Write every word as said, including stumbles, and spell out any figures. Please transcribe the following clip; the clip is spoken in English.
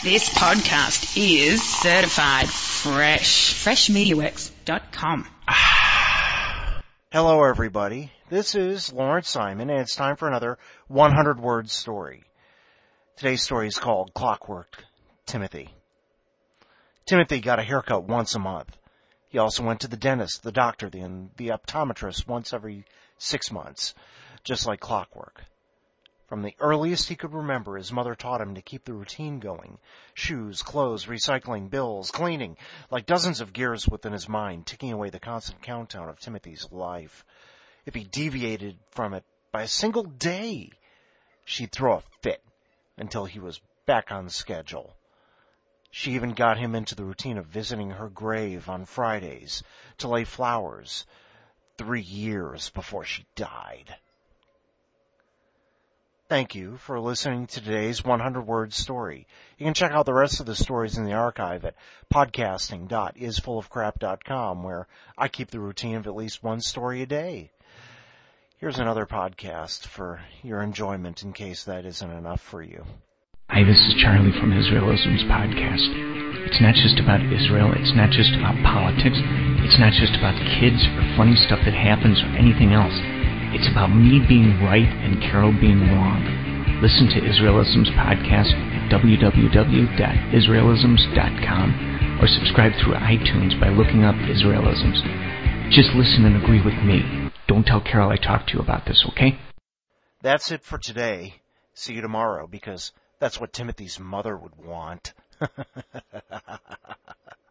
This podcast is certified fresh. fresh media works dot com. Hello, everybody. This is Lawrence Simon, and it's time for another one hundred word story. Today's story is called Clockwork Timothy. Timothy got a haircut once a month. He also went to the dentist, the doctor, and the optometrist once every six months, just like clockwork. From the earliest he could remember, his mother taught him to keep the routine going. Shoes, clothes, recycling, bills, cleaning, like dozens of gears within his mind, ticking away the constant countdown of Timothy's life. If he deviated from it by a single day, she'd throw a fit until he was back on schedule. She even got him into the routine of visiting her grave on Fridays to lay flowers three years before she died. Thank you for listening to today's one hundred word story. You can check out the rest of the stories in the archive at podcasting dot is full of crap dot com, where I keep the routine of at least one story a day. Here's another podcast for your enjoyment in case that isn't enough for you. Hi, this is Charlie from Israelisms Podcast. It's not just about Israel. It's not just about politics. It's not just about kids or funny stuff that happens or anything else. It's about me being right and Carol being wrong. Listen to Israelisms Podcast at w w w dot israelisms dot com or subscribe through iTunes by looking up Israelisms. Just listen and agree with me. Don't tell Carol I talked to you about this, okay? That's it for today. See you tomorrow, because that's what Timothy's mother would want.